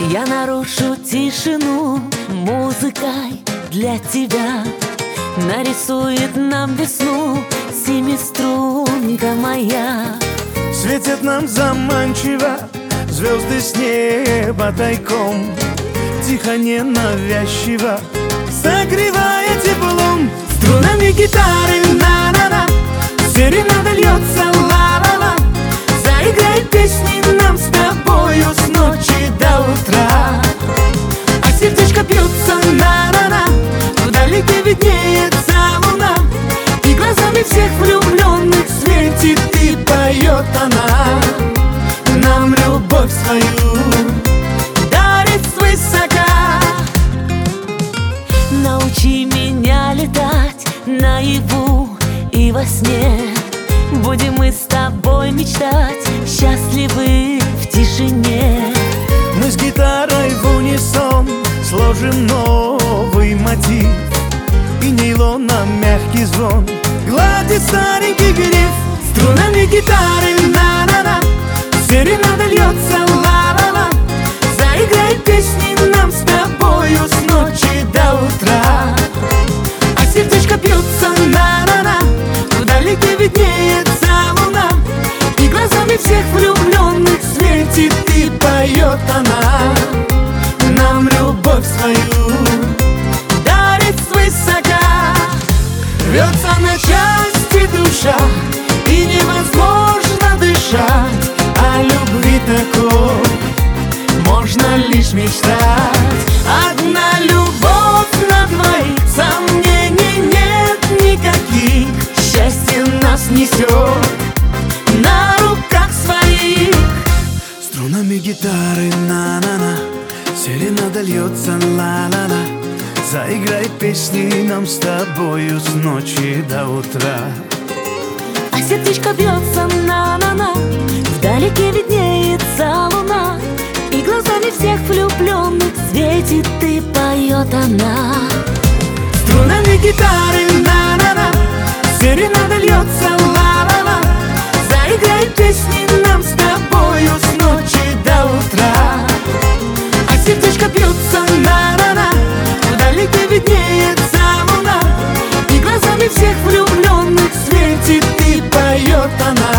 Я нарушу тишину музыкой для тебя. Нарисует нам весну семиструнка моя. Светят нам заманчиво звезды с неба тайком, тихо, ненавязчиво, согревая теплом. Струнами гитары на-на-на, серенада льется ла-ла-ла. Заиграй песни нам с тобою с ночи до утра. А сердечко бьется на-на-на, вдалеке виднеется луна, и глазами всех влюбленных светит и поет она. Нам любовь свою дарит свысока. Научи меня летать наяву и во сне. Будем мы с тобой мечтать, счастливы в тишине. Мы с гитарой в унисон сложим новый мотив, и нейлоном мягкий звон гладит старенький гриф. Струнами гитары на-на-на, серенада льется ла-ла-ла. Заиграй песни нам с тобою с ночи до утра. А сердечко бьется на-на-на, вдалеке виднеется луна, и глазами всех влюбленных светит и поет она. Нам любовь свою дарит свысока. Рвется на части душа, и невозможно дышать. О любви такой можно лишь мечтать. Одна любовь на двоих, сомнений нет никаких. Счастье нас несет на руках своих. Струнами гитары на-на-на, серенада льется ла-ла-ла. Заиграй песни нам с тобою с ночи до утра. А сердечко бьется на-на-на, вдалеке виднеется луна, и глазами всех влюбленных светит и поет она. Струнами гитары на-на-на, серенада льется ла-ла-ла. Заиграй песни нам с тобою с ночи до утра. А сердечко бьется на-на-на, вдалеке виднеется луна, и глазами всех влюбленных светит и поет она.